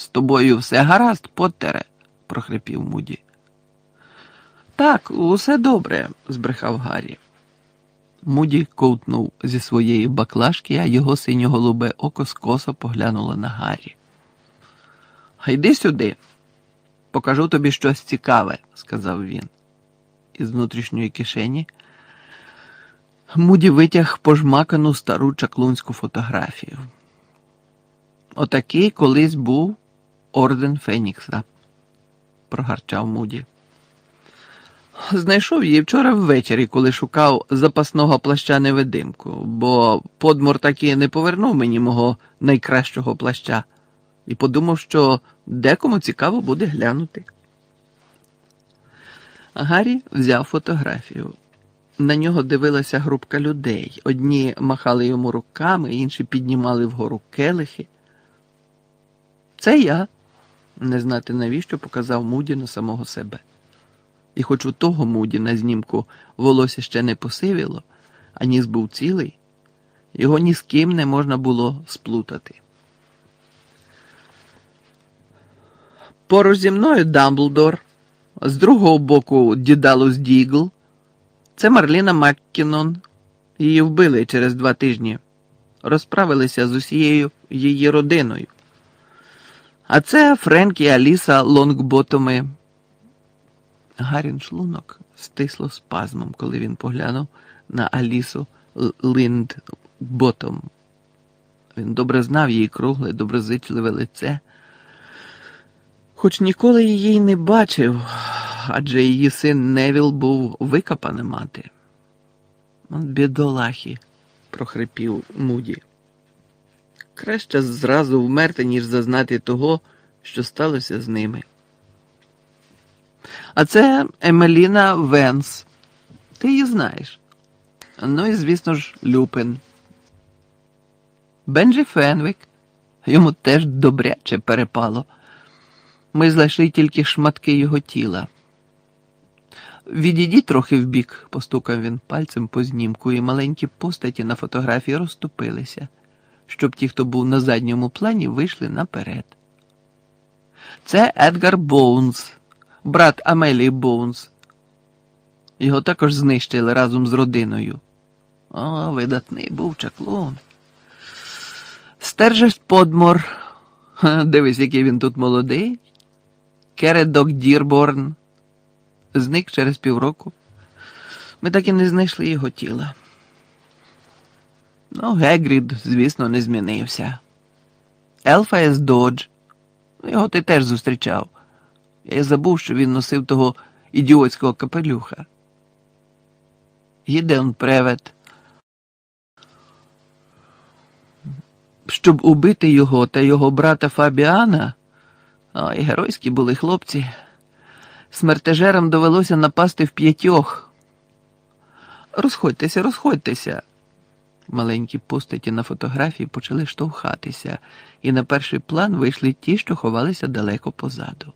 З тобою все гаразд, Поттере? Прохрипів Муді. Так, усе добре, збрехав Гаррі. Муді ковтнув зі своєї баклажки, а його синьо-голубе око скосо поглянуло на Гаррі. «Йди сюди, покажу тобі щось цікаве», – сказав він. Із внутрішньої кишені Муді витяг пожмакану стару чаклунську фотографію. «Отакий колись був орден Фенікса», – прогарчав Муді. Знайшов її вчора ввечері, коли шукав запасного плаща-невидимку, бо Подмор таки не повернув мені мого найкращого плаща і подумав, що декому цікаво буде глянути. Гаррі взяв фотографію. На нього дивилася групка людей. Одні махали йому руками, інші піднімали вгору келихи. «Це я», не знати навіщо, показав Муді на самого себе. І хоч у того Муді на знімку волосся ще не посивіло, а ніс був цілий, його ні з ким не можна було сплутати. Поруч зі мною Дамблдор, з другого боку Дідалус Дігл. Це Марліна Маккінон. Її вбили через 2 тижні. Розправилися з усією її родиною. А це Френк і Аліса Лонгботоми. Гаррін шлунок стисло спазмом, коли він поглянув на Алісу Линдботом. Він добре знав її кругле, доброзичливе лице, хоч ніколи її й не бачив, адже її син Невіл був викопана мати. «Бідолахи», – прохрипів Муді. «Краще зразу вмерти, ніж зазнати того, що сталося з ними». А це Емеліна Венс. Ти її знаєш. Ну і, звісно ж, Люпин. Бенджі Фенвік. Йому теж добряче перепало. Ми знайшли тільки шматки його тіла. «Відійдіть трохи вбік», – постукав він пальцем по знімку, і маленькі постаті на фотографії розступилися, щоб ті, хто був на задньому плані, вийшли наперед. Це Едгар Боунс, брат Амелії Боунс. Його також знищили разом з родиною. О, видатний був чаклун. Стержес Подмор. Дивись, який він тут молодий. Кередок Дірборн. Зник через півроку. Ми так і не знайшли його тіла. Ну, Гегрід, звісно, не змінився. Елфаес Додж. Його ти теж зустрічав. Я забув, що він носив того ідіотського капелюха. Гідеон Превет. Щоб убити його та його брата Фабіана, ой, геройські були хлопці, смертежерам довелося напасти в 5. Розходьтеся, розходьтеся. Маленькі постаті на фотографії почали штовхатися, і на перший план вийшли ті, що ховалися далеко позаду.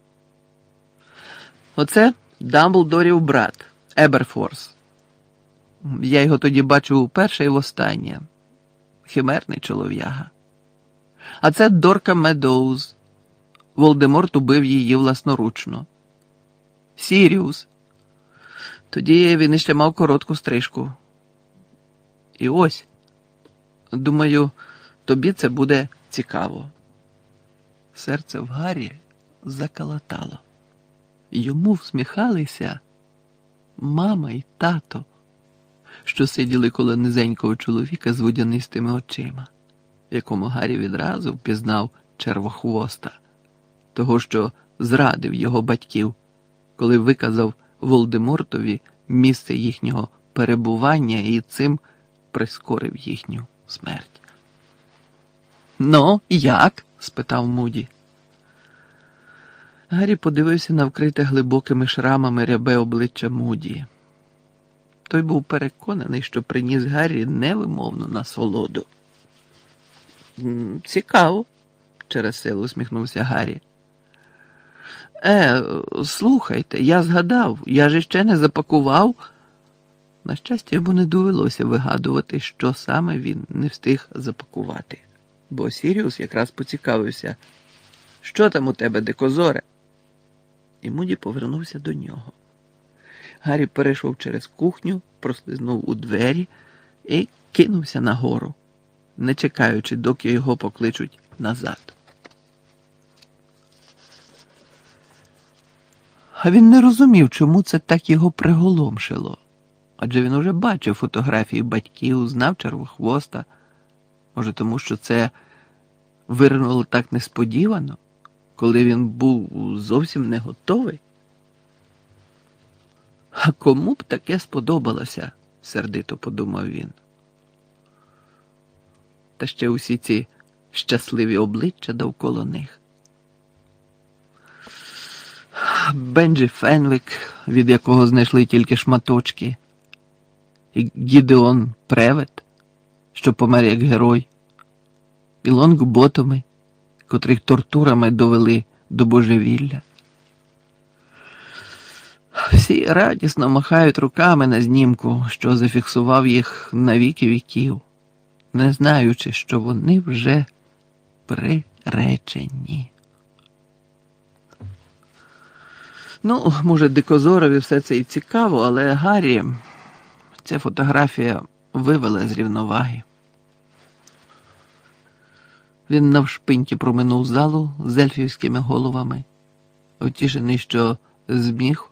Оце Дамблдорів брат, Еберфорс. Я його тоді бачив уперше і востаннє. Химерний чолов'яга. А це Дорка Медоуз. Волдеморт убив її власноручно. Сіріус. Тоді він іще мав коротку стрижку. І ось, думаю, тобі це буде цікаво. Серце в Гаррі заколотало. Йому всміхалися мама і тато, що сиділи коло низенького чоловіка з водянистими очима, якому Гаррі відразу впізнав червохвоста, того, що зрадив його батьків, коли виказав Волдемортові місце їхнього перебування і цим прискорив їхню смерть. «Ну, як?» – спитав Муді. Гаррі подивився на вкрите глибокими шрамами рябе обличчя Муді. Той був переконаний, що приніс Гаррі невимовну насолоду. «Цікаво», – через силу усміхнувся Гаррі. Слухайте, я згадав, я ж іще не запакував». На щастя, йому не довелося вигадувати, що саме він не встиг запакувати, бо Сіріус якраз поцікавився, Що там у тебе, дикозоре? І Муді повернувся до нього. Гаррі перейшов через кухню, прослизнув у двері і кинувся нагору, не чекаючи, доки його покличуть назад. А він не розумів, чому це так його приголомшило. Адже він уже бачив фотографії батьків, знав Червохвоста. Може, тому що це виринуло так несподівано, коли він був зовсім не готовий? А кому б таке сподобалося, сердито подумав він. Та ще усі ці щасливі обличчя довкола них. Бенджі Фенвік, від якого знайшли тільки шматочки, і Гідеон Превет, що помер як герой, і Лонгботоми, котрих тортурами довели до божевілля. Всі радісно махають руками на знімку, що зафіксував їх на віки віків, не знаючи, що вони вже приречені. Ну, може, дикозорові все це і цікаво, але Гаррі ця фотографія вивела з рівноваги. Він навшпиньки проминув залу з ельфівськими головами, утішений, що зміг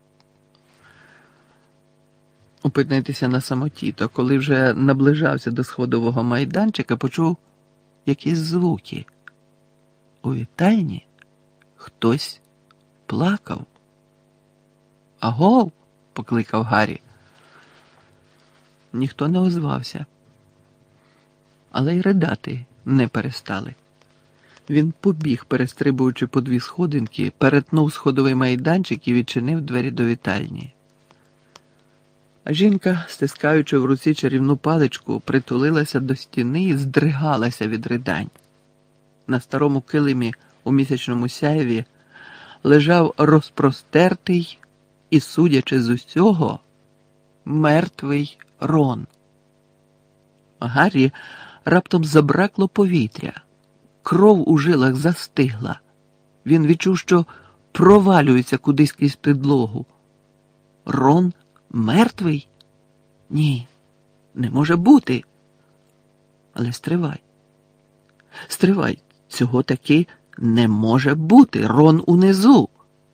опинитися на самоті, то коли вже наближався до сходового майданчика, почув якісь звуки. У вітальні хтось плакав. «Агов!» – покликав Гаррі. Ніхто не озвався, але й ридати не перестали. Він побіг, перестрибуючи по 2 сходинки, перетнув сходовий майданчик і відчинив двері до вітальні. А жінка, стискаючи в руці чарівну паличку, притулилася до стіни і здригалася від ридань. На старому килимі у місячному сяєві лежав розпростертий і, судячи з усього, мертвий Рон. Гаррі раптом забракло повітря. Кров у жилах застигла. Він відчув, що провалюється кудись крізь підлогу. Рон мертвий? Ні, не може бути. Але стривай. Стривай, цього таки не може бути. Рон унизу.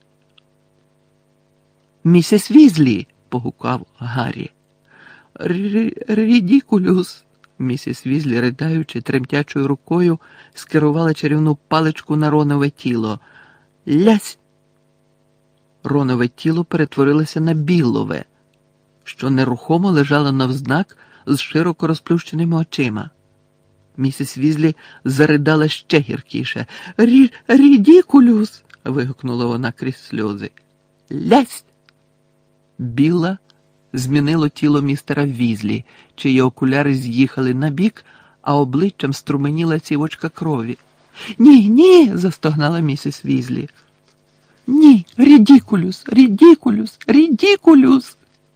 «Місіс Візлі!» – погукав Гаррі. «Рідікулюс!» Місіс Візлі, riдаючи, тремтячою рукою, скерувала чарівну паличку на Ронове тіло. «Лясь!» Ронове тіло перетворилося на білове, що нерухомо лежало навзнак з широко розплющеними очима. Місіс Візлі заридала ще гіркіше. «Рідікулюс!» – вигукнула вона крізь сльози. «Лясь!» Біла змінило тіло містера Візлі, чиї окуляри з'їхали набік, а обличчям струменіла цівочка крові. «Ні, ні!» – застогнала місіс Візлі. «Ні! Рідікулюс! Рідікулюс! Рідікулюс!»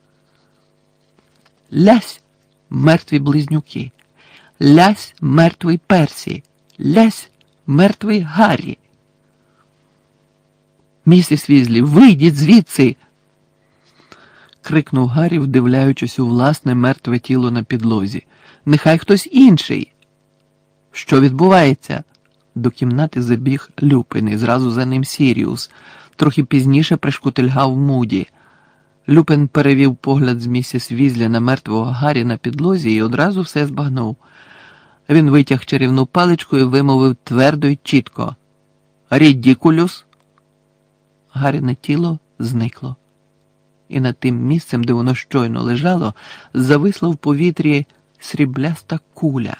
«Лясь! Мертві близнюки! Лясь! Мертвий Персі! Лясь! Мертвий Гаррі!» «Місіс Візлі, вийдіть звідси!» крикнув Гаррі, вдивляючись у власне мертве тіло на підлозі. «Нехай хтось інший!» «Що відбувається?» До кімнати забіг Люпин, і зразу за ним Сіріус. Трохи пізніше пришкутильгав Муді. Люпин перевів погляд з місіс Візлі на мертвого Гаррі на підлозі і одразу все збагнув. Він витяг чарівну паличку і вимовив твердо й чітко. «Рідікулюс!» Гарріне тіло зникло. І над тим місцем, де воно щойно лежало, зависла в повітрі срібляста куля.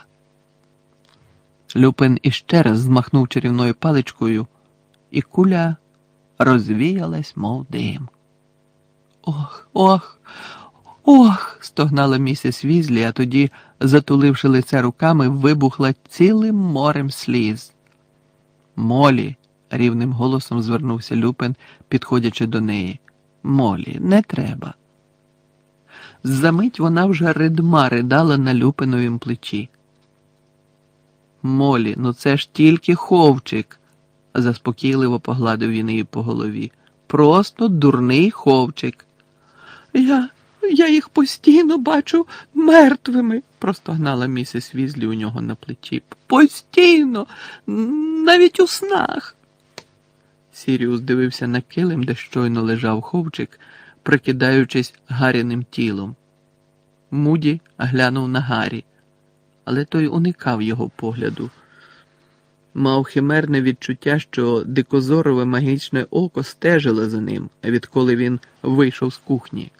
Люпин іще раз змахнув чарівною паличкою, і куля розвіялась, мов дим. «Ох, ох, ох!» – стогнала місіс Візлі, а тоді, затуливши лице руками, вибухла цілим морем сліз. «Молі!» – рівним голосом звернувся Люпин, підходячи до неї. «Молі, не треба». Замить вона вже ридма ридала на Люпиновім плечі. «Молі, ну це ж тільки ховчик», заспокійливо погладив він її по голові. Просто дурний ховчик. Я їх постійно бачу мертвими, простогнала місіс Візлі у нього на плечі. Постійно, навіть у снах. Сіріус дивився на килим, де щойно лежав ховчик, прикидаючись Гарріним тілом. Муді глянув на Гаррі, але той уникав його погляду. Мав химерне відчуття, що дикозорове магічне око стежило за ним, відколи він вийшов з кухні.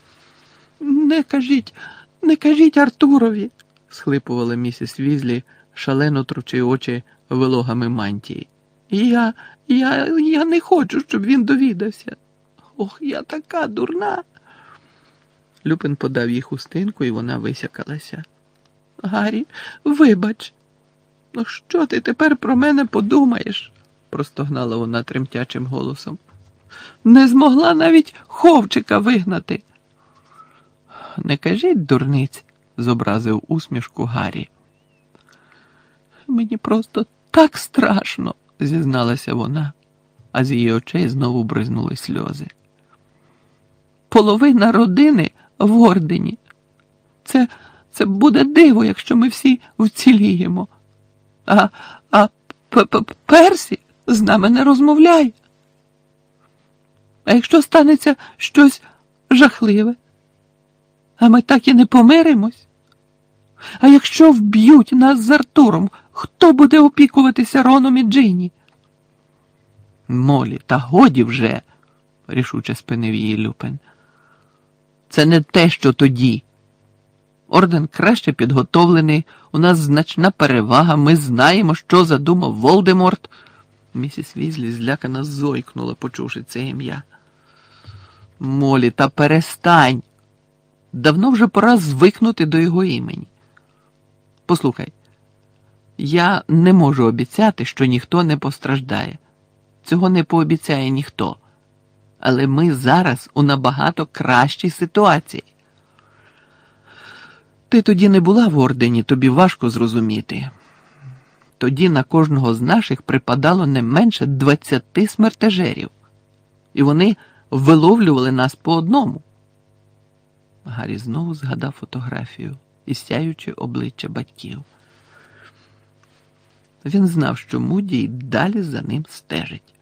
Не кажіть Артурові, схлипувала місіс Візлі, шалено тручи очі вилогами мантії. Я не хочу, щоб він довідався. Ох, я така дурна. Люпин подав їй хустинку, і вона висякалася. Гаррі, вибач. Ну що ти тепер про мене подумаєш? Простогнала вона тремтячим голосом. Не змогла навіть ховчика вигнати. Не кажіть, дурниць, зобразив усмішку Гаррі. Мені просто так страшно, зізналася вона, а з її очей знову бризнули сльози. Половина родини в ордені. Це буде диво, якщо ми всі вціліємо. А Персі з нами не розмовляє. А якщо станеться щось жахливе? А ми так і не помиримось? А якщо вб'ють нас з Артуром, хто буде опікуватися Роном і Джинні? Молі, та годі вже, рішуче спинив її Люпин. Це не те, що тоді. Орден краще підготовлений, у нас значна перевага, ми знаємо, що задумав Волдеморт. Місіс Візлі злякано зойкнула, почувши це ім'я. Молі, та перестань. Давно вже пора звикнути до його імені. Послухай, я не можу обіцяти, що ніхто не постраждає. Цього не пообіцяє ніхто. Але ми зараз у набагато кращій ситуації. Ти тоді не була в ордені, тобі важко зрозуміти. Тоді на кожного з наших припадало не менше 20 смертежерів. І вони виловлювали нас по одному. Гаррі знову згадав фотографію і сяюче обличчя батьків. Він знав, що Муді й далі за ним стежить.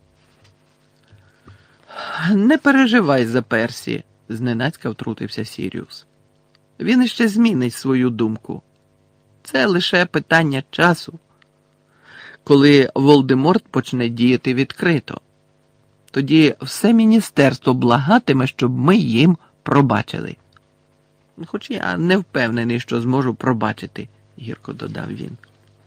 Не переживай за Персі, зненацька втрутився Сіріус. Він іще змінить свою думку. Це лише питання часу. Коли Волдеморт почне діяти відкрито, тоді все міністерство благатиме, щоб ми їм пробачили. Хоч я не впевнений, що зможу пробачити, гірко додав він.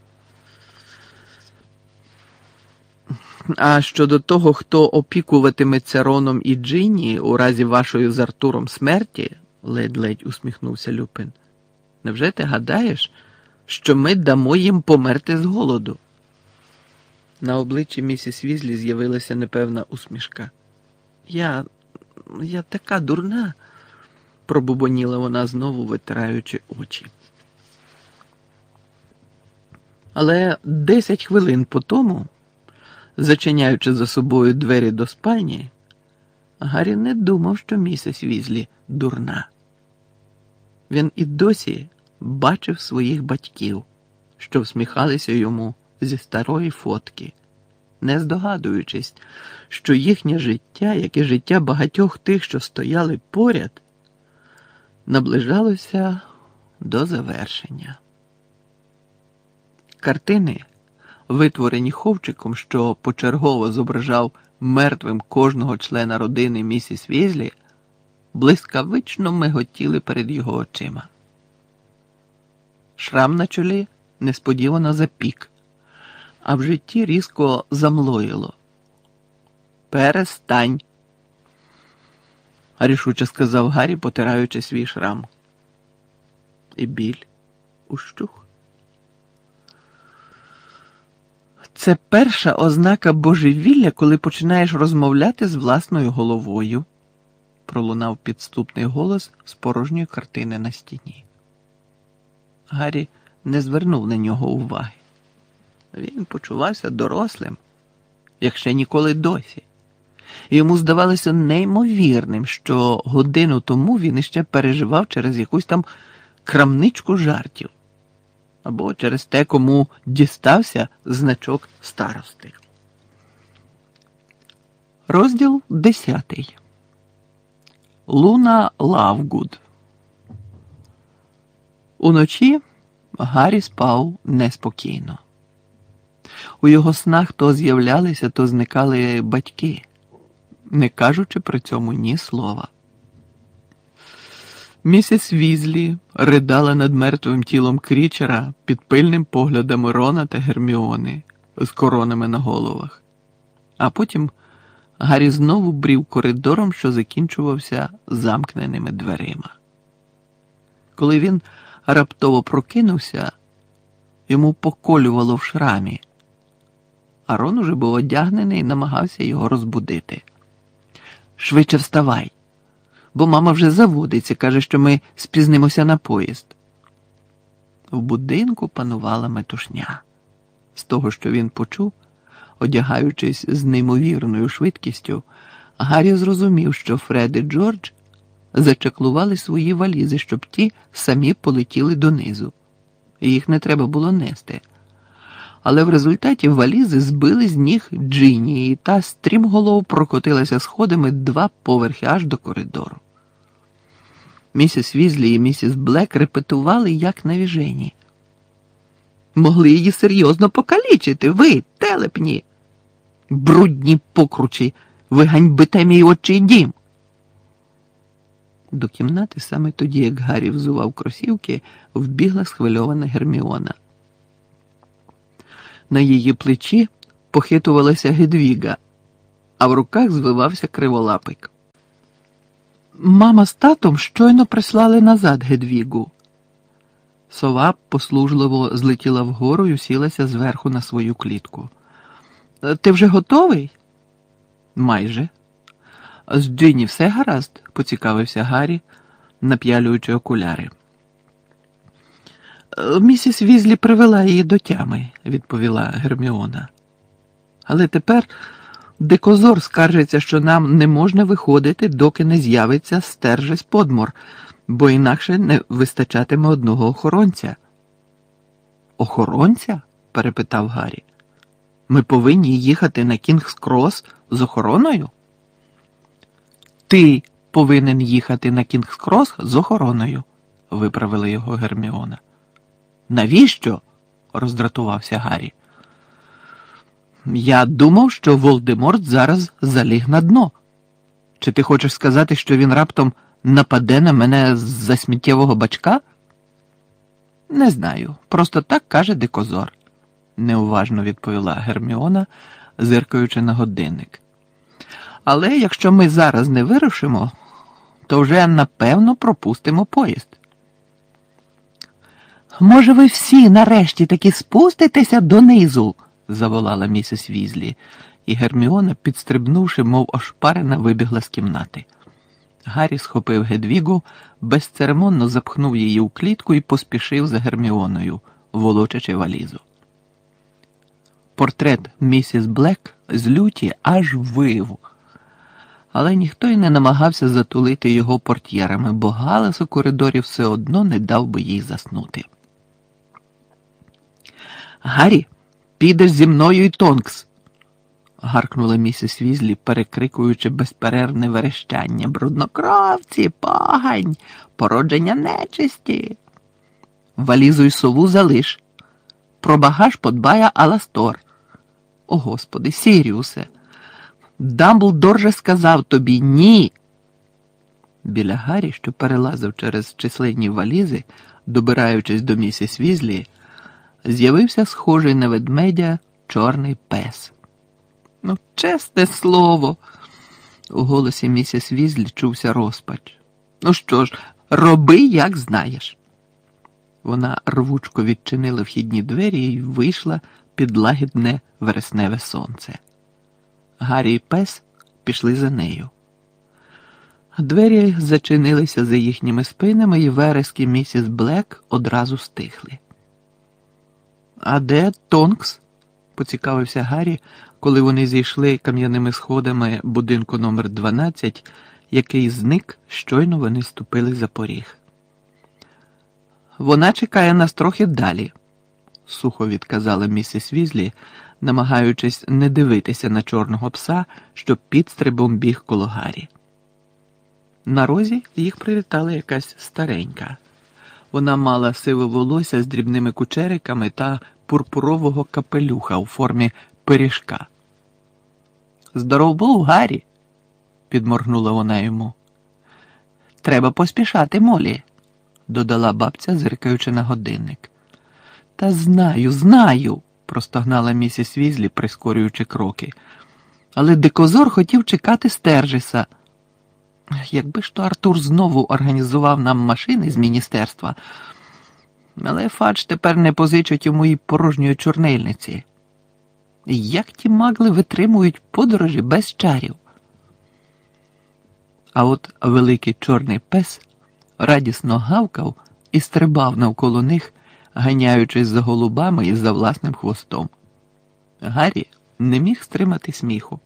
А щодо того, хто опікуватиметься Роном і Джинні у разі вашої з Артуром смерті, ледь-ледь усміхнувся Люпин, невже ти гадаєш, що ми дамо їм померти з голоду? На обличчі місіс Візлі з'явилася непевна усмішка. Я така дурна, пробубоніла вона знову, витираючи очі. Але 10 хвилин по тому, зачиняючи за собою двері до спальні, Гаррі не думав, що місіс Візлі дурна. Він і досі бачив своїх батьків, що всміхалися йому зі старої фотки, не здогадуючись, що їхнє життя, як і життя багатьох тих, що стояли поряд, наближалося до завершення. Картини, витворені ховчиком, що почергово зображав мертвим кожного члена родини місіс Візлі, блискавично миготіли перед його очима. Шрам на чолі несподівано запік, а в житті різко замлоїло. «Перестань», – рішуче сказав Гаррі, потираючи свій шрам. І біль ущух. Це перша ознака божевілля, коли починаєш розмовляти з власною головою, пролунав підступний голос з порожньої картини на стіні. Гаррі не звернув на нього уваги. Він почувався дорослим, як ще ніколи досі. Йому здавалося неймовірним, що годину тому він іще переживав через якусь там крамничку жартів. Або через те, кому дістався значок старости. Розділ 10. Луна Лавгуд. Уночі Гаррі спав неспокійно. У його снах то з'являлися, то зникали батьки, не кажучи при цьому ні слова. Місіс Візлі ридала над мертвим тілом Крічера під пильним поглядами Рона та Герміони з коронами на головах. А потім Гаррі знову брів коридором, що закінчувався замкненими дверима. Коли він раптово прокинувся, йому поколювало в шрамі, а Рон уже був одягнений і намагався його розбудити. «Швидше вставай, бо мама вже заводиться, каже, що ми спізнимося на поїзд». В будинку панувала метушня. З того, що він почув, одягаючись з неймовірною швидкістю, Гаррі зрозумів, що Фред і Джордж зачеклували свої валізи, щоб ті самі полетіли донизу. Їх не треба було нести. Але в результаті валізи збили з ніг Джині, і та стрімголов прокотилася сходами 2 поверхи аж до коридору. Місіс Візлі і місіс Блек репетували, як навіжені. «Могли її серйозно покалічити, ви, телепні! Брудні покручі! Ви ганьбите мій отчий дім!» До кімнати саме тоді, як Гаррі взував кросівки, вбігла схвильована Герміона. На її плечі похитувалася Гедвіга, а в руках звивався криволапик. «Мама з татом щойно прислали назад Гедвігу». Сова послужливо злетіла вгору і сілася зверху на свою клітку. «Ти вже готовий?» «Майже». «З Джині все гаразд?» – поцікавився Гаррі, нап'ялюючи окуляри. «Місіс Візлі привела її до тями», – відповіла Герміона. «Але тепер Дикозор скаржиться, що нам не можна виходити, доки не з'явиться Стержесь Подмор, бо інакше не вистачатиме одного охоронця». «Охоронця?» – перепитав Гаррі. «Ми повинні їхати на Кінгс-Крос з охороною?» «Ти повинен їхати на Кінгс-Крос з охороною», – виправила його Герміона. «Навіщо?» – роздратувався Гаррі. «Я думав, що Волдеморт зараз заліг на дно. Чи ти хочеш сказати, що він раптом нападе на мене з-за сміттєвого бачка?» «Не знаю, просто так каже Дикозор», – неуважно відповіла Герміона, зиркаючи на годинник. «Але якщо ми зараз не вирушимо, то вже, напевно, пропустимо поїзд». «Може, ви всі нарешті таки спуститеся донизу?» – заволала місіс Візлі, і Герміона, підстрибнувши, мов ошпарена, вибігла з кімнати. Гаррі схопив Гедвігу, безцеремонно запхнув її у клітку і поспішив за Герміоною, волочачи валізу. Портрет місіс Блек з люті аж вив. Але ніхто й не намагався затулити його портьєрами, бо галас у коридорі все одно не дав би їй заснути. «Гаррі, підеш зі мною і Тонкс!» – гаркнула місіс Візлі, перекрикуючи безперервне верещання. «Бруднокровці, погань, породження нечисті! Валізу й сову залиш. Про багаж подбає Аластор. О, Господи, Сіріусе! Дамблдор же сказав тобі ні!» Біля Гаррі, що перелазив через численні валізи, добираючись до місіс Візлі, з'явився схожий на ведмедя чорний пес. «Ну, чесне слово!» У голосі місіс Візлі чувся розпач. «Ну що ж, роби, як знаєш!» Вона рвучко відчинила вхідні двері і вийшла під лагідне вересневе сонце. Гаррі і пес пішли за нею. Двері зачинилися за їхніми спинами, і верески місіс Блек одразу стихли. «А де Тонкс?» – поцікавився Гаррі, коли вони зійшли кам'яними сходами будинку номер 12, який зник, щойно вони ступили за поріг. «Вона чекає нас трохи далі», – сухо відказала місіс Візлі, намагаючись не дивитися на чорного пса, що підстрибом біг коло Гаррі. На розі їх привітала якась старенька. Вона мала сиве волосся з дрібними кучериками та пурпурового капелюха у формі пиріжка. «Здоров був, Гаррі!» – підморгнула вона йому. «Треба поспішати, Молі», – додала бабця, зиркаючи на годинник. «Та знаю», – простогнала місіс Візлі, прискорюючи кроки. «Але дикозор хотів чекати Стержеса. Якби ж то Артур знову організував нам машини з міністерства, але Фадж тепер не позичить йому і порожньої чорнильниці. Як ті магли витримують подорожі без чарів?» А от великий чорний пес радісно гавкав і стрибав навколо них, ганяючись за голубами і за власним хвостом. Гаррі не міг стримати сміху.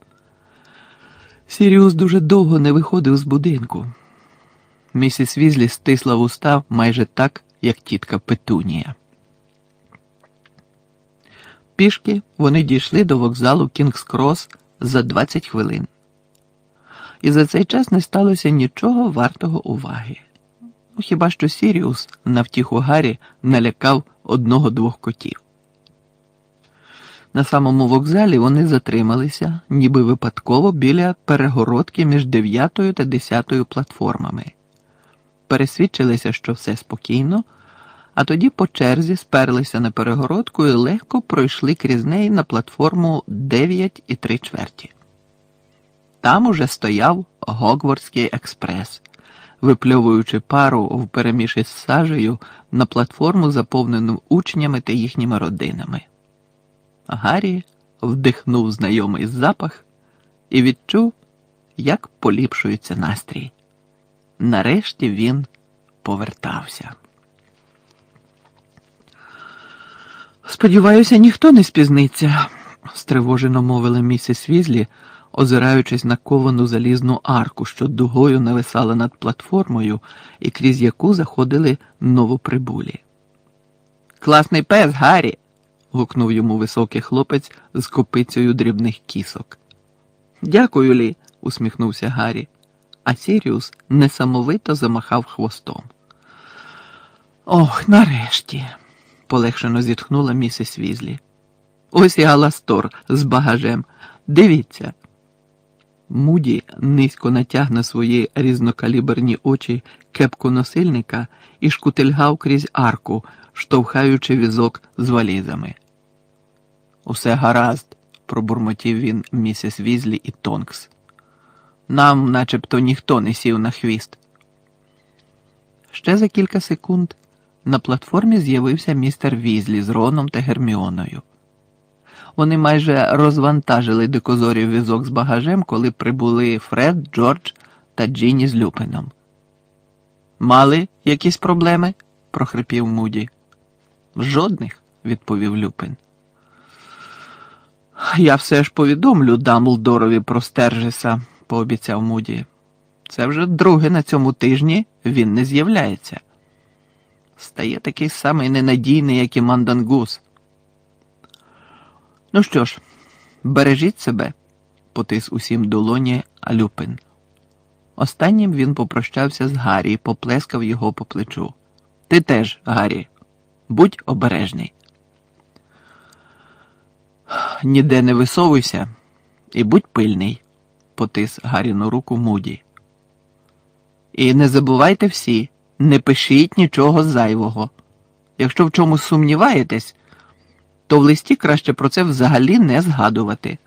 Сіріус дуже довго не виходив з будинку. Місіс Візлі стисла вуста майже так, як тітка Петунія. Пішки вони дійшли до вокзалу Кінгс-Крос за 20 хвилин. І за цей час не сталося нічого вартого уваги. Хіба що Сіріус на втіху Гаррі налякав одного-двох котів. На самому вокзалі вони затрималися, ніби випадково, біля перегородки між 9 та 10 платформами. Пересвідчилися, що все спокійно, а тоді по черзі сперлися на перегородку і легко пройшли крізь неї на платформу 9 3/4. Там уже стояв Гогвартський експрес, випльовуючи пару впереміж із сажею на платформу, заповнену учнями та їхніми родинами. Гаррі вдихнув знайомий запах і відчув, як поліпшується настрій. Нарешті він повертався. «Сподіваюся, ніхто не спізниться», – стривожено мовила місіс Візлі, озираючись на ковану залізну арку, що дугою нависала над платформою і крізь яку заходили новоприбулі. «Класний пес, Гаррі!» – гукнув йому високий хлопець з копицею дрібних кісок. «Дякую, Лі», – усміхнувся Гаррі, а Сіріус несамовито замахав хвостом. «Ох, нарешті!» – полегшено зітхнула місіс Візлі. «Ось і Аластор з багажем. Дивіться!» Муді низько натяг на свої різнокаліберні очі кепку носильника і шкутильгав крізь арку, штовхаючи візок з валізами. «Усе гаразд», – пробурмотів він місіс Візлі і Тонкс. «Нам начебто ніхто не сів на хвіст». Ще за кілька секунд на платформі з'явився містер Візлі з Роном та Герміоною. Вони майже розвантажили дикозорів візок з багажем, коли прибули Фред, Джордж та Джинні з Люпином. «Мали якісь проблеми?» – прохрипів Муді. «Жодних», – відповів Люпин. «Я все ж повідомлю Дамблдорові про Стержеса», – пообіцяв Муді. «Це вже друге на цьому тижні він не з'являється. Стає такий самий ненадійний, як і Мандангус». «Ну що ж, бережіть себе», – потис усім долоні Люпин. Останнім він попрощався з Гаррі і поплескав його по плечу. «Ти теж, Гаррі, будь обережний». «Ніде не висовуйся і будь пильний», – потис Гарріну руку Муді. «І не забувайте всі, не пишіть нічого зайвого. Якщо в чомусь сумніваєтесь, то в листі краще про це взагалі не згадувати».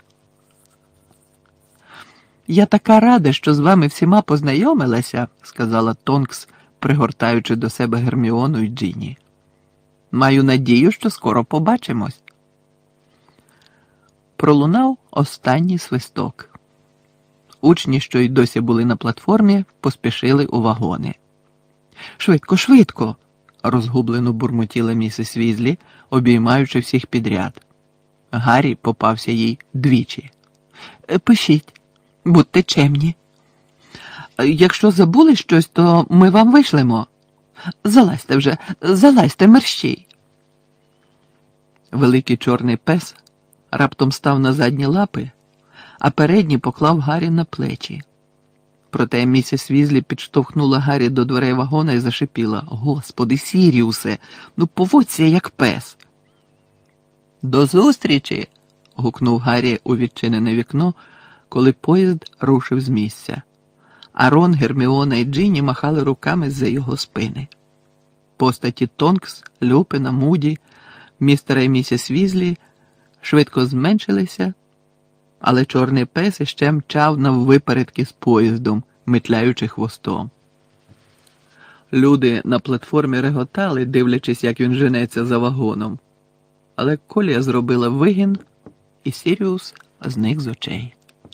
«Я така рада, що з вами всіма познайомилася», – сказала Тонкс, пригортаючи до себе Герміону й Джинні. «Маю надію, що скоро побачимось». Пролунав останній свисток. Учні, що й досі були на платформі, поспішили у вагони. «Швидко, швидко!» – розгублено бурмотіла місіс Візлі, обіймаючи всіх підряд. Гаррі попався їй двічі. Пишіть, будьте чемні. Якщо забули щось, то ми вам вишлемо. Залазьте вже, залазьте мерщій. Великий чорний пес раптом став на задні лапи, а передні поклав Гаррі на плечі. Проте місіс Візлі підштовхнула Гаррі до дверей вагона і зашипіла: «Господи, Сіріусе, ну поводься як пес!» «До зустрічі!» – гукнув Гаррі у відчинене вікно, коли поїзд рушив з місця. А Рон, Герміона і Джинні махали руками з-за його спини. Постаті Тонкс, Люпина, Муді, містера і місіс Візлі швидко зменшилися, але чорний пес іще мчав наввипередки з поїздом, метляючи хвостом. Люди на платформі реготали, дивлячись, як він женеться за вагоном. Але колія зробила вигін, і Сіріус зник з очей.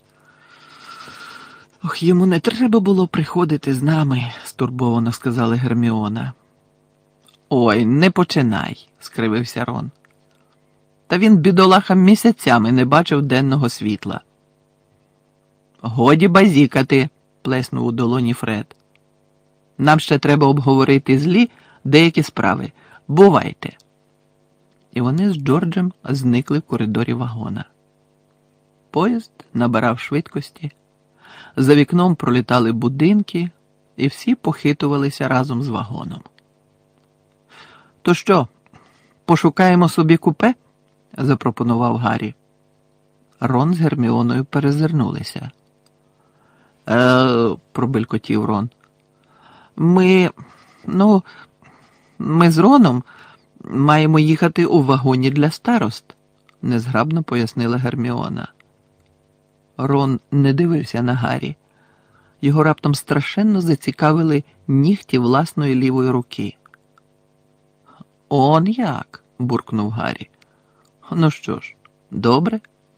«Ох, йому не треба було приходити з нами», – стурбовано сказала Герміона. «Ой, не починай», – скривився Рон. «Та він, бідолаха, місяцями не бачив денного світла». «Годі базікати», – плеснув у долоні Фред. «Нам ще треба обговорити злі деякі справи. Бувайте». І вони з Джорджем зникли в коридорі вагона. Поїзд набирав швидкості. За вікном пролітали будинки, і всі похитувалися разом з вагоном. «То що, пошукаємо собі купе?» – запропонував Гаррі. Рон з Герміоною перезирнулися. Пробелькотів Рон. Ми з Роном маємо їхати у вагоні для старост», – незграбно пояснила Герміона. Рон не дивився на Гаррі. Його раптом страшенно зацікавили нігті власної лівої руки. «Он як?» – буркнув Гаррі. «Ну що ж, добре?»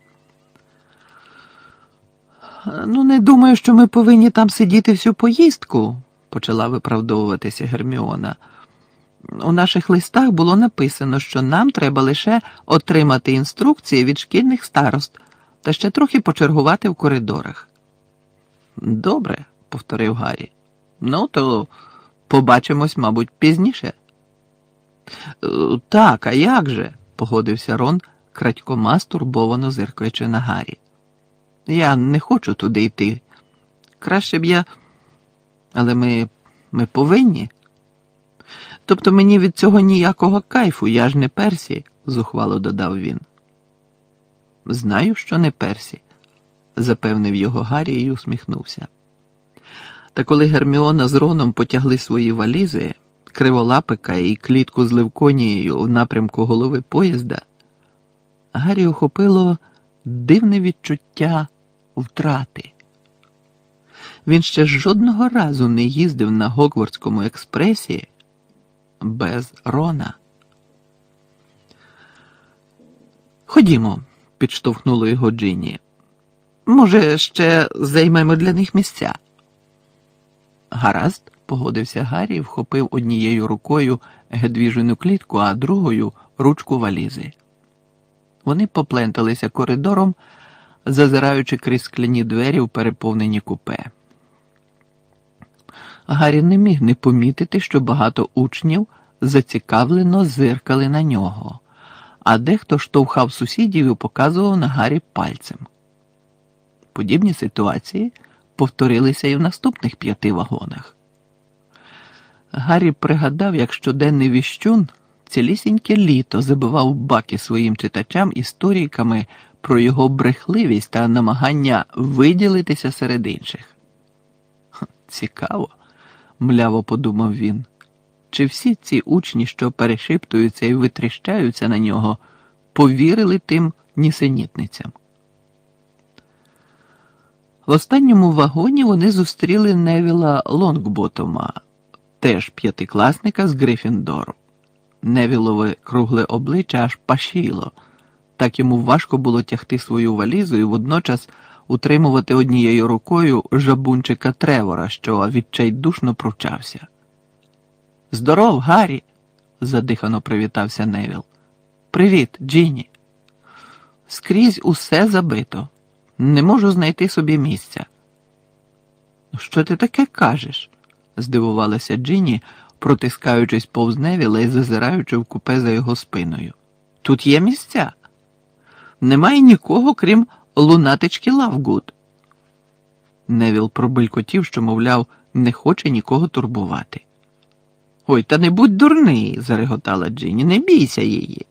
«Ну, не думаю, що ми повинні там сидіти всю поїздку», – почала виправдовуватися Герміона. «У наших листах було написано, що нам треба лише отримати інструкції від шкільних старост та ще трохи почергувати в коридорах». «Добре», – повторив Гаррі. «Ну, то побачимось, мабуть, пізніше». «Так, а як же?» – погодився Рон, крадькома стурбовано зиркаючи на Гаррі. «Я не хочу туди йти. Краще б я... Але ми повинні. Тобто мені від цього ніякого кайфу, я ж не Персі», – зухвало додав він. «Знаю, що не Персі», – запевнив його Гаррі і усміхнувся. Та коли Герміона з Роном потягли свої валізи, криволапика і клітку з Левконією в напрямку голови поїзда, Гаррі охопило дивне відчуття втрати. Він ще жодного разу не їздив на Гогвартському експресі без Рона. «Ходімо», – підштовхнула його Джинні. «Може, ще займемо для них місця?» «Гаразд», – погодився Гаррі і вхопив однією рукою Гедвіжину клітку, а другою – ручку валізи. Вони попленталися коридором, зазираючи крізь скляні двері в переповнені купе. Гаррі не міг не помітити, що багато учнів зацікавлено зиркали на нього, а дехто штовхав сусідів і показував на Гаррі пальцем. Подібні ситуації повторилися і в наступних 5 вагонах. Гаррі пригадав, як щоденний віщун цілісіньке літо забивав баки своїм читачам історійками про його брехливість та намагання виділитися серед інших. «Цікаво», – мляво подумав він, – чи всі ці учні, що перешіптуються і витріщаються на нього, повірили тим нісенітницям? В останньому вагоні вони зустріли Невіла Лонгботома, теж 5-класника з Гриффіндору. Невілове кругле обличчя аж пашіло, так йому важко було тягти свою валізу і водночас утримувати однією рукою жабунчика Тревора, що відчайдушно пручався. «Здоров, Гаррі!» – задихано привітався Невіл. «Привіт, Джинні!» Скрізь усе забито. Не можу знайти собі місця. Що ти таке кажеш? Здивувалася Джинні, протискаючись повз Невіла і зазираючи в купе за його спиною. Тут є місця. Немає нікого, крім лунатички Лавгуд. Невіл пробелькотів, що, мовляв, не хоче нікого турбувати. Ой, та не будь дурний, зареготала Джинні, не бійся її.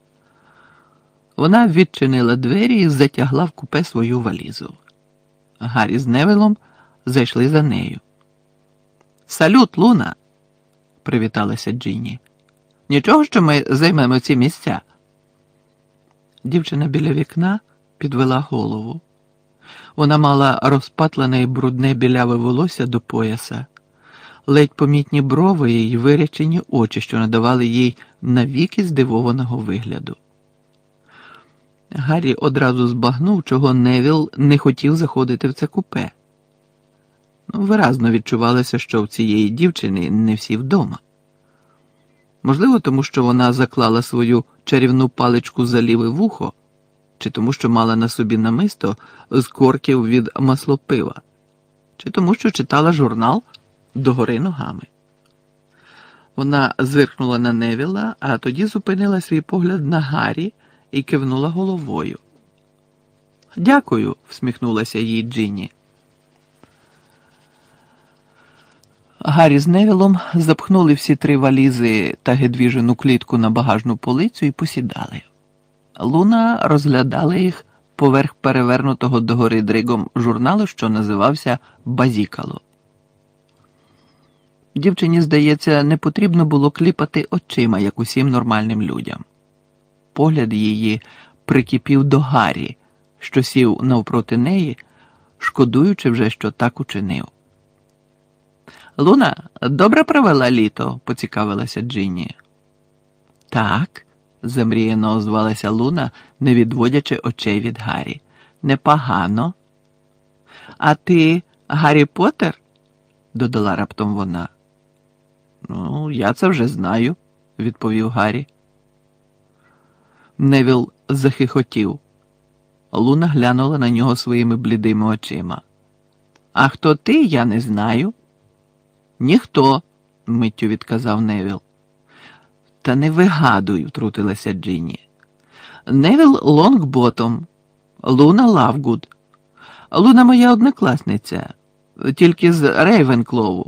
Вона відчинила двері і затягла в купе свою валізу. Гаррі з Невілом зайшли за нею. «Салют, Луна!» – привіталася Джинні. «Нічого, що ми займемо ці місця?» Дівчина біля вікна підвела голову. Вона мала розпатлене і брудне біляве волосся до пояса, ледь помітні брови і вирячені очі, що надавали їй навіки здивованого вигляду. Гаррі одразу збагнув, чого Невіл не хотів заходити в це купе. Виразно відчувалося, що в цієї дівчини не всі вдома. Можливо, тому що вона заклала свою чарівну паличку за ліве вухо, чи тому, що мала на собі намисто з корків від маслопива, чи тому, що читала журнал догори ногами. Вона зиркнула на Невіла, а тоді зупинила свій погляд на Гаррі і кивнула головою. «Дякую», – всміхнулася їй Джинні. Гаррі з Невілом запхнули всі три валізи та гедвіжину клітку на багажну полицю і посідали. Луна розглядала їх поверх перевернутого догори дригом журналу, що називався «Базікало». Дівчині, здається, не потрібно було кліпати очима, як усім нормальним людям. Погляд її прикипів до Гаррі, що сів навпроти неї, шкодуючи вже, що так учинив. «Луна, добре провела літо?» – поцікавилася Джинні. «Так», – замріяно озвалася Луна, не відводячи очей від Гаррі. «Непогано». «А ти Гаррі Поттер?» – додала раптом вона. «Ну, я це вже знаю», – відповів Гаррі. Невіл захихотів. Луна глянула на нього своїми блідими очима. «А хто ти, я не знаю». «Ніхто», – миттю відказав Невіл. «Та не вигадуй», – втрутилася Джинні. «Невіл Лонгботом, Луна Лавгуд. Луна моя однокласниця, тільки з Рейвенклову».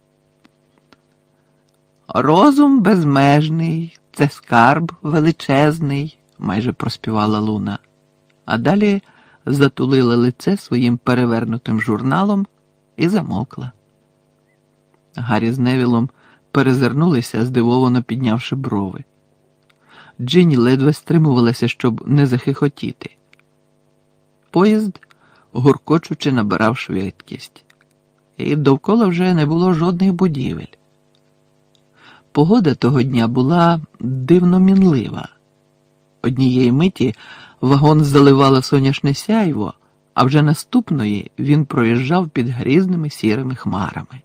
«Розум безмежний, це скарб величезний», – майже проспівала Луна, а далі затулила лице своїм перевернутим журналом і замовкла. Гаррі з Невілом перезирнулися, здивовано піднявши брови. Джинні ледве стримувалася, щоб не захихотіти. Поїзд, гуркочучи, набирав швидкість. І довкола вже не було жодних будівель. Погода того дня була дивно мінлива. Однієї миті вагон заливало сонячне сяйво, а вже наступної він проїжджав під грізними сірими хмарами.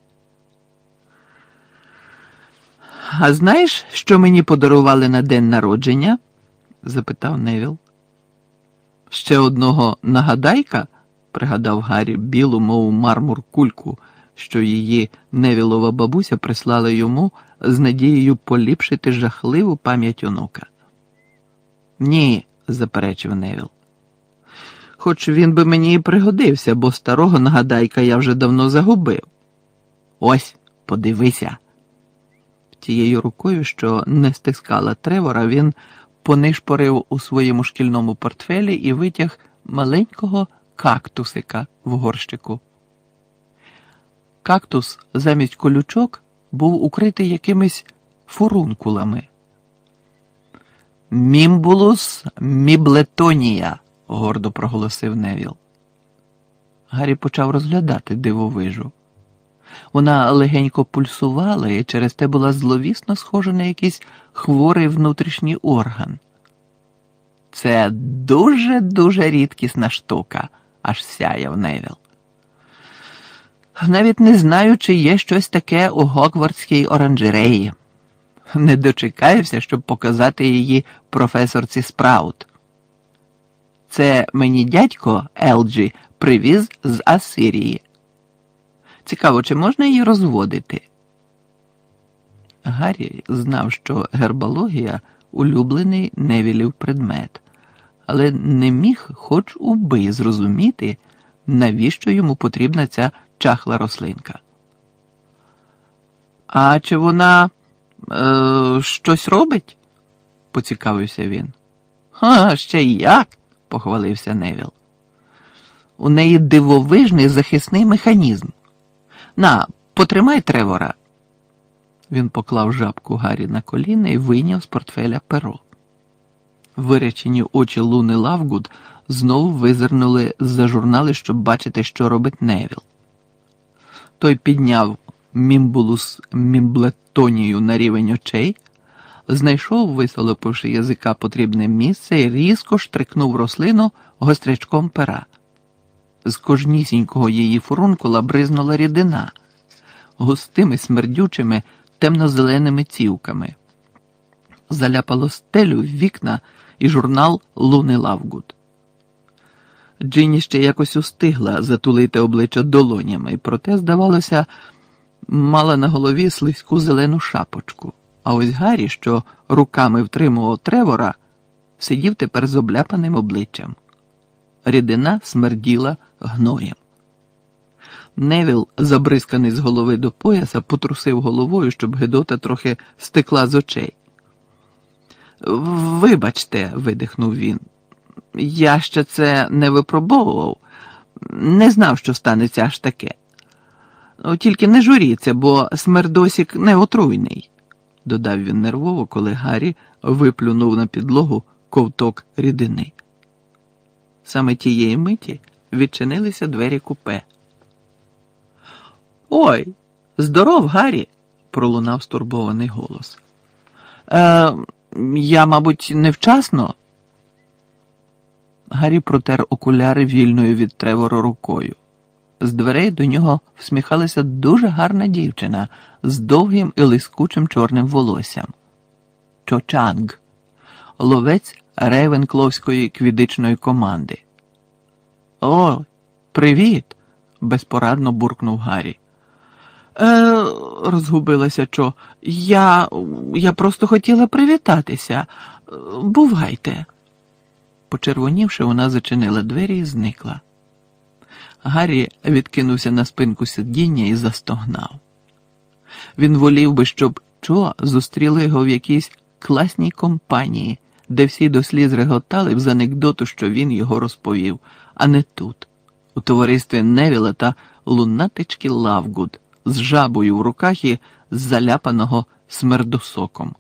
«А знаєш, що мені подарували на день народження?» – запитав Невіл. «Ще одного нагадайка?» – пригадав Гаррі білу, мов мармур, кульку, що її Невілова бабуся прислала йому з надією поліпшити жахливу пам'ять онука. «Ні», – заперечив Невіл. «Хоч він би мені і пригодився, бо старого нагадайка я вже давно загубив. Ось, подивися». Тією рукою, що не стискала Тревора, він понишпорив у своєму шкільному портфелі і витяг маленького кактусика в горщику. Кактус замість колючок був укритий якимись фурункулами. «Мімбулус міблетонія», – гордо проголосив Невіл. Гаррі почав розглядати дивовижу. Вона легенько пульсувала і через те була зловісно схожа на якийсь хворий внутрішній орган. «Це дуже-дуже рідкісна штука», – аж сяяв Невіл. «Навіть не знаю, чи є щось таке у Гогвартській оранжереї. Не дочекаюся, щоб показати її професорці Спраут». Це мені дядько Елджі привіз з Асирії. Цікаво, чи можна її розводити? Гаррі знав, що гербологія – улюблений Невілів предмет, але не міг хоч уби зрозуміти, навіщо йому потрібна ця чахла рослинка. «А чи вона щось робить?» – поцікавився він. «Ха, ще як!» – похвалився Невіл. «У неї дивовижний захисний механізм. На, потримай Тревора». Він поклав жабку Гаррі на коліна і вийняв з портфеля перо. Вирячені очі Луни Лавгуд знову визирнули з-за журнали, щоб бачити, що робить Невіл. Той підняв мімбулус мімблетонію на рівень очей, знайшов, висолопивши язика, потрібне місце і різко штрикнув рослину гострячком пера. З кожнісінького її фурункула бризнула рідина, густими смердючими темно-зеленими цівками. Заляпало стелю, вікна і журнал Луни Лавгуд. Джинні ще якось устигла затулити обличчя долонями, проте, здавалося, мала на голові слизьку зелену шапочку. А ось Гаррі, що руками втримував Тревора, сидів тепер з обляпаним обличчям. Рідина смерділа гноєм. Невіл, забризканий з голови до пояса, потрусив головою, щоб гидота трохи стекла з очей. «Вибачте», – видихнув він, – «я ще це не випробовував, не знав, що станеться аж таке. Тільки не журіться, бо смердосік не отруйний», – додав він нервово, коли Гаррі виплюнув на підлогу ковток рідини. Саме тієї миті відчинилися двері купе. «Ой, здоров, Гаррі!» – пролунав стурбований голос. Я, мабуть, невчасно?» Гаррі протер окуляри вільною від Тревора рукою. З дверей до нього всміхалася дуже гарна дівчина з довгим і лискучим чорним волоссям. Чо Чанг, ловець рейвенкловської квідичної команди. «О, привіт!» – безпорадно буркнув Гаррі. Розгубилася Чо. Я просто хотіла привітатися. Бувайте». Почервонівши, вона зачинила двері і зникла. Гаррі відкинувся на спинку сидіння і застогнав. Він волів би, щоб Чо зустріли його в якійсь класній компанії, де всі до сліз реготали б з анекдоту, що він його розповів, а не тут, у товаристві Невіла та лунатички Лавгуд, з жабою в руках і заляпаного смердосоком.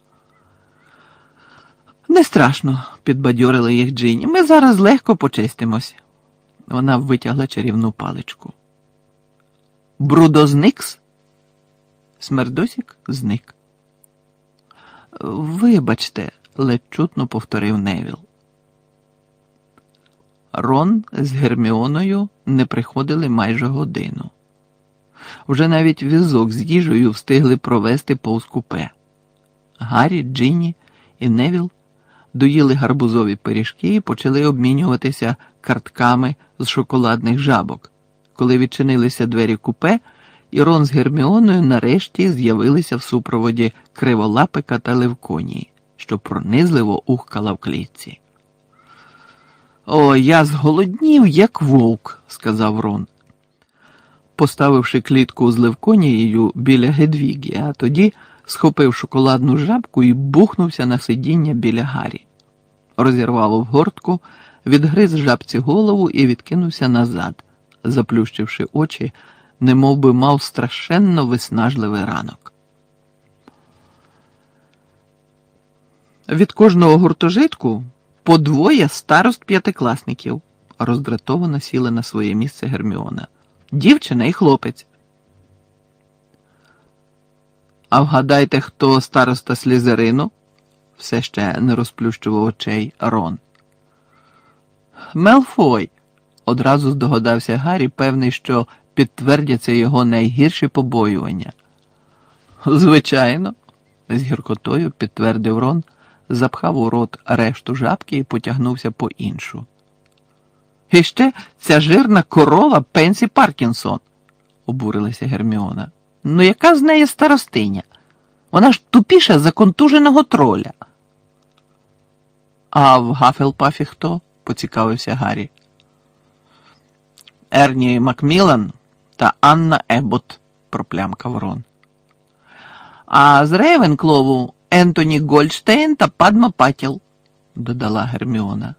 «Не страшно», – підбадьорила їх Джинні. «Ми зараз легко почистимось». Вона витягла чарівну паличку. «Брудозникс?» Смердосік зник. «Вибачте», – ледь чутно повторив Невіл. Рон з Герміоною не приходили майже годину. Вже навіть візок з їжею встигли провести повз купе. Гаррі, Джинні і Невіл доїли гарбузові пиріжки і почали обмінюватися картками з шоколадних жабок, коли відчинилися двері купе, і Рон з Герміоною нарешті з'явилися в супроводі Криволапика та Левконії, що пронизливо ухкала в клітці. «О, я зголоднів, як вовк», – сказав Рон, поставивши клітку з Левконією біля Гедвігі, а тоді схопив шоколадну жабку і бухнувся на сидіння біля Гаррі. Розірвав обгортку, відгриз жабці голову і відкинувся назад, заплющивши очі, немов би мав страшенно виснажливий ранок. «Від кожного гуртожитку по двоє старост-п'ятикласників», – роздратовано сіла на своє місце Герміона. «Дівчина і хлопець». «А вгадайте, хто староста Слізерину?» – все ще не розплющував очей Рон. «Мелфой», – одразу здогадався Гаррі, певний, що підтвердяться його найгірші побоювання. «Звичайно», – з гіркотою підтвердив Рон, запхав у рот решту жабки і потягнувся по іншу. І ще ця жирна корова Пенсі Паркінсон, обурилася Герміона. Ну яка з неї старостиня? Вона ж тупіша за контуженого троля. А в Гафелпафі хто? Поцікавився Гаррі. Ерні Макмілан та Анна Еббот, проплямкав Рон. А з Рейвенклову Ентоні Гольдштейн та Падма Патіл, додала Герміона.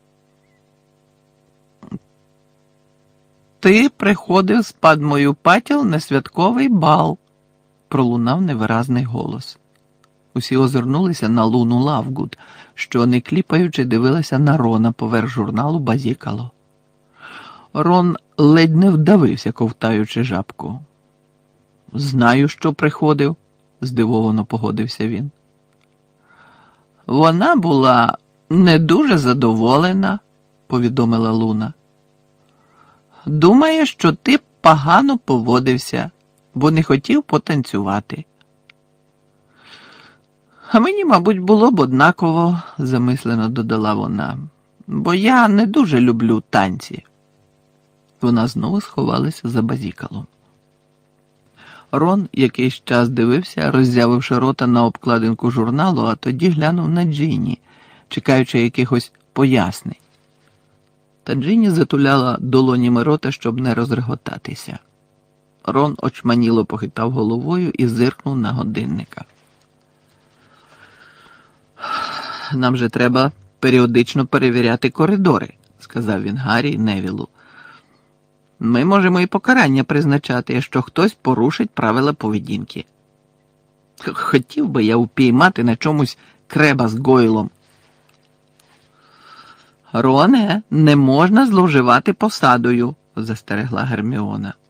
Ти приходив з Падмою Патіл на святковий бал, пролунав невиразний голос. Усі озирнулися на Луну Лавгуд, що, не кліпаючи, дивилася на Рона поверх журналу «Базікало». Рон ледь не вдавився, ковтаючи жабку. «Знаю, що приходив», – здивовано погодився він. «Вона була не дуже задоволена», – повідомила Луна. «Думає, що ти погано поводився, бо не хотів потанцювати». «А мені, мабуть, було б однаково», – замислено додала вона, – «бо я не дуже люблю танці». Вона знову сховалася за базікалом. Рон якийсь час дивився, роззявивши рота на обкладинку журналу, а тоді глянув на Джинні, чекаючи якихось пояснень. Та Джинні затуляла долонями рота, щоб не розреготатися. Рон очманіло похитав головою і зиркнув на годинника. «Нам же треба періодично перевіряти коридори», – сказав він Гаррі й Невілу. «Ми можемо і покарання призначати, якщо хтось порушить правила поведінки. Хотів би я упіймати на чомусь Креба з Гойлом». «Роне, не можна зловживати посадою», – застерегла Герміона.